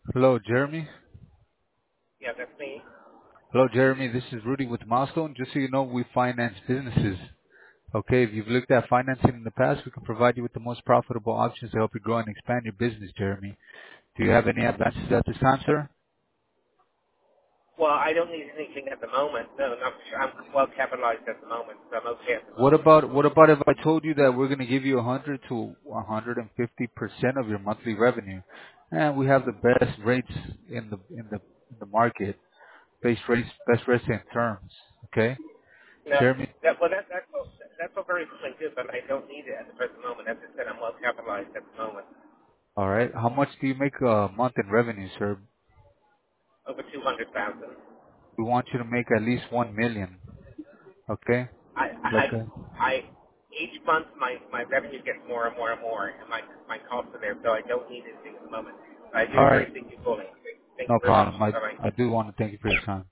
Hello, Jeremy. Yeah, that's me. Hello, Jeremy. This is Rudy with Milestone. Just so you know, we finance businesses. Okay, if you've looked at financing in the past, we can provide you with the most profitable options to help you grow and expand your business, Jeremy. Do you have any advances at this time, sir? Well, I don't need anything at the moment. No, not for sure. I'm well capitalized at the moment, so I'm okay at the moment. What about if I told you that we're going to give you 100 to 150% of your monthly revenue, and we have the best rates in the market, best rates and terms. Okay, No, Jeremy. that's all very good, but I don't need it at the present moment. As I said, I'm well capitalized at the moment. All right. How much do you make a month in revenue, sir? Over 200,000. We want you to make at least 1 million. Okay? I, I, Like a, I, each month my revenue gets more and more and more, and my costs are there, so I don't need anything at the moment. I do all right. appreciate you calling. Thank No you very much. problem. I Bye bye. I do want to thank you for your time.